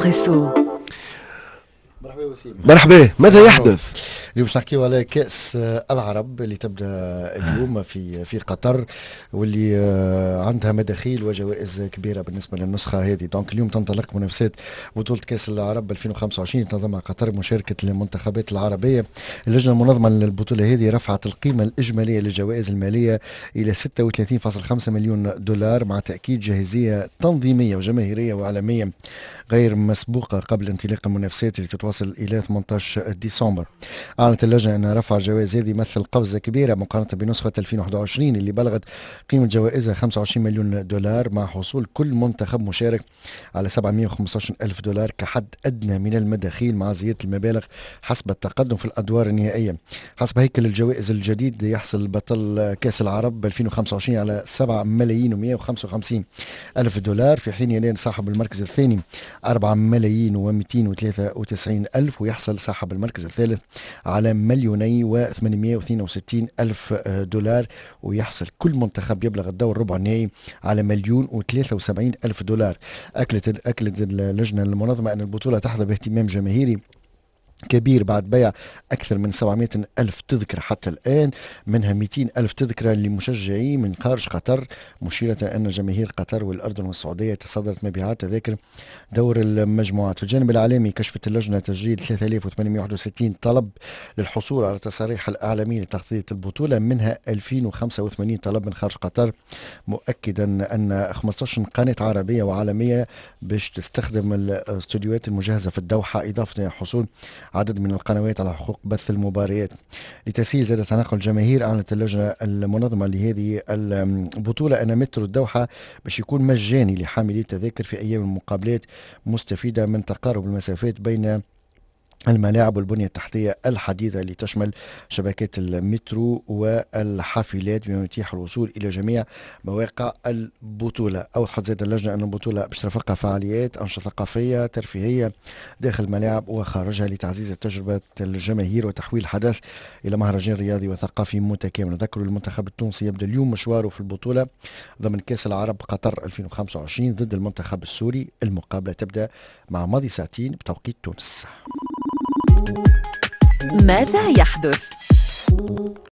إسبريسو. مرحبا وسيم. مرحبا، ماذا يحدث؟ اليوم باش نحكيو على كأس العرب اللي تبدا اليوم في قطر، واللي عندها مداخيل وجوائز كبيره بالنسبه للنسخه هذه. دونك اليوم تنطلق منافسات بطوله كأس العرب 2025 تنظمها قطر بمشاركه المنتخبات العربيه. اللجنه المنظمه للبطوله هذه رفعت القيمه الاجماليه للجوائز الماليه الى 36.5 مليون دولار، مع تاكيد جاهزيه تنظيميه وجماهيريه وعالميه غير مسبوقه قبل انطلاق المنافسات اللي تتواصل الى 18 ديسمبر. أعلنت اللجنة أن رفع الجوائز هذه يمثل قفزة كبيرة مقارنة بنسخة 2021 اللي بلغت قيمة جوائزها 25 مليون دولار، مع حصول كل منتخب مشارك على 715 ألف دولار كحد أدنى من المداخيل، مع زيادة المبالغ حسب التقدم في الأدوار النهائية. حسب هيكل الجوائز الجديد يحصل بطل كأس العرب 2025 على 7 ملايين و155 ألف دولار، في حين ينال صاحب المركز الثاني 4 ملايين و293 ألف، ويحصل صاحب المركز الثالث على 2,862 ألف دولار، ويحصل كل منتخب يبلغ الدور ربع النهائي على 1,073 ألف دولار. أكدت اللجنة المنظمة أن البطولة تحظى باهتمام جماهيري كبير بعد بيع أكثر من 700 ألف تذكرة حتى الآن، منها 200 ألف تذكرة لمشجعين من خارج قطر، مشيرة أن جماهير قطر والأردن والسعودية تصدرت مبيعات تذاكر دور المجموعات. في الجانب الإعلامي كشفت اللجنة تسجيل 3861 طلب للحصول على تصاريح الإعلاميين لتغطية البطولة، منها 2085 طلب من خارج قطر، مؤكدا أن 15 قناة عربية وعالمية باش تستخدم الاستوديوهات المجهزة في الدوحة، إضافة إلى حصول عدد من القنوات على حقوق بث المباريات. لتسهيل زاد تناقل الجماهير، أعلنت اللجنة المنظمة لهذه البطولة أن مترو الدوحة باش يكون مجاني لحاملي التذاكر في أيام المقابلات، مستفيدة من تقارب المسافات بين الملاعب والبنية التحتية الحديثة اللي تشمل شبكات المترو والحافلات، بما يتيح الوصول إلى جميع مواقع البطولة. أوضحت زاد اللجنة أن البطولة باش ترافقها فعاليات أنشطة ثقافية ترفيهية داخل الملاعب وخارجها لتعزيز تجربة الجماهير وتحويل الحدث إلى مهرجان رياضي وثقافي متكامل. ذكروا المنتخب التونسي يبدأ اليوم مشواره في البطولة ضمن كأس العرب قطر 2025 ضد المنتخب السوري. المقابلة تبدأ مع ماضي ساعتين بتوقيت تونس. ماذا يحدث؟